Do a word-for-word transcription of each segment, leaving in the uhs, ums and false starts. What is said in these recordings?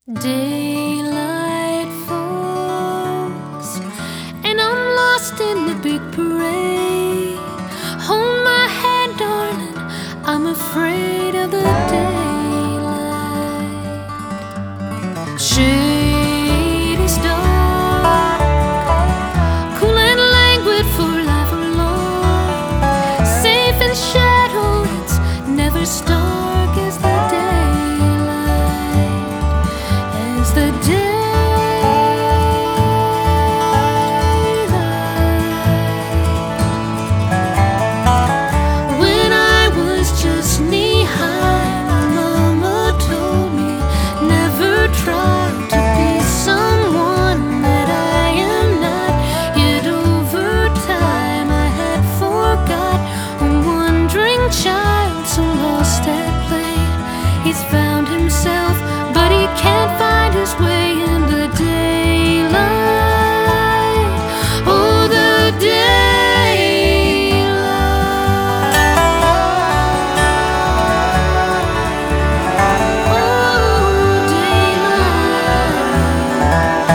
Daylight falls, and I'm lost in the big parade. Hold my hand, darling, I'm afraid of the daylight. Shade is dark, cool and languid for life alone. Safe in shadow, it's never stark as the day. The daylight. When I was just knee-high, my mama told me never try to be someone that I am not. Yet over time I had forgot a wandering child so lost at play. He's found himself, but he can't find his way in the daylight. Oh, the daylight. Oh, daylight.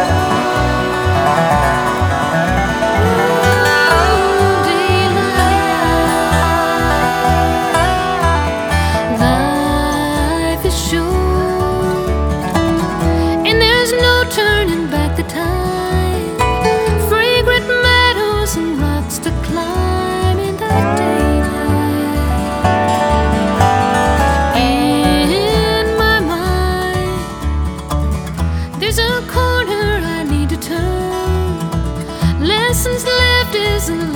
Oh, daylight. Life is short, turning back the time. Fragrant meadows and rocks to climb in the daylight. In my mind, there's a corner I need to turn. Lessons lived isn't